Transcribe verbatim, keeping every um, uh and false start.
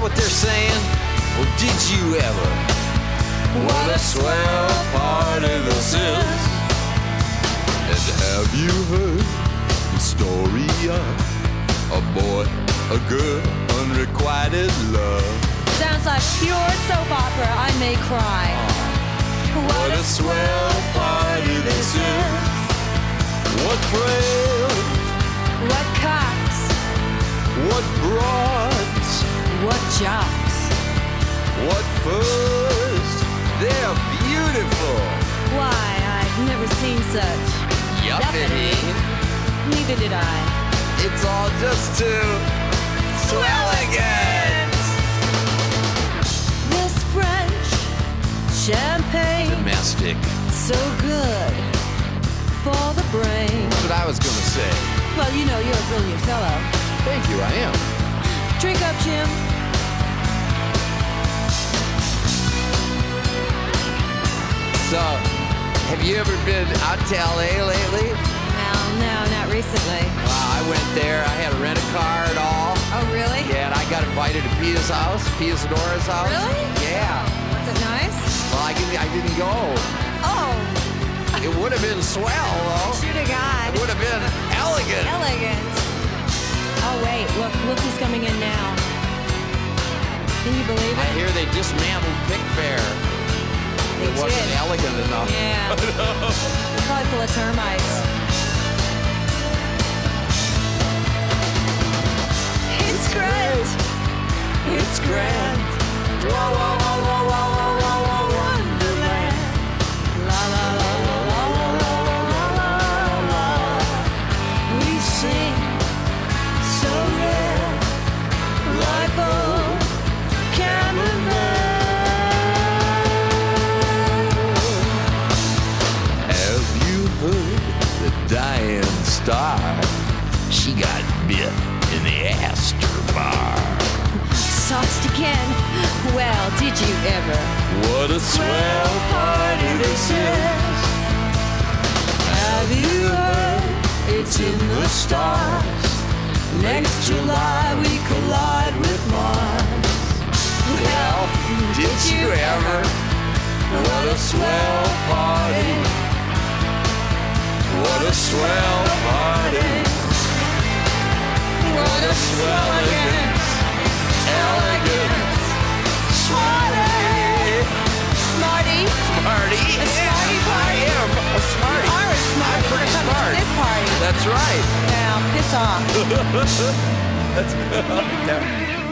what they're saying? Well, did you ever? What a swell party this is. And have you heard the story of a boy, a girl, unrequited love? Sounds like pure soap opera. I may cry. What, what a swell party this is. What thrills. What cocks. What broads. What jocks. What furs. They're beautiful. Why, I've never seen such. Yuppity. Neither did I. It's all just too swelligant. This French champagne, domestic, so good for the brain. That's what I was gonna say. Well, you know, you're a brilliant fellow. Thank you, I am. Drink up, Jim. So, have you ever been out to L A lately? Well, no, not recently. Wow, I went there. I had to rent a car and all. Oh, really? Yeah, and I got invited to Peta's house, Peta's Nora's house. Really? Yeah. Was it nice? Well, I didn't, I didn't go. Oh. It would have been swell, though. Shoot a God. It would have been elegant. Elegant. Oh, wait. Look, look who's coming in now. Can you believe it? I hear they dismantled Pickfair. They It wasn't did. elegant enough. Yeah. They're probably full of termites. It's grand. It's grand. Whoa, whoa, whoa, whoa, whoa, whoa, whoa, wonderland. La, la, la, la, la, la, la, la, la. We sing so rare, like old cameramen. Have you heard the Diane Star? She got bit in the Astor Bar. Sauced again. Well, did you ever? What a swell party this is. Have you heard? It's in the stars. Next July we collide with Mars. Well, did you ever? What a swell party. What a swell party. What a swell elegant, elegant, smarty, Smarty. smarty. A smarty party. I am a smarty. You are a smarty. I'm pretty You're coming smart. to this party. That's right. Now, piss off. That's good.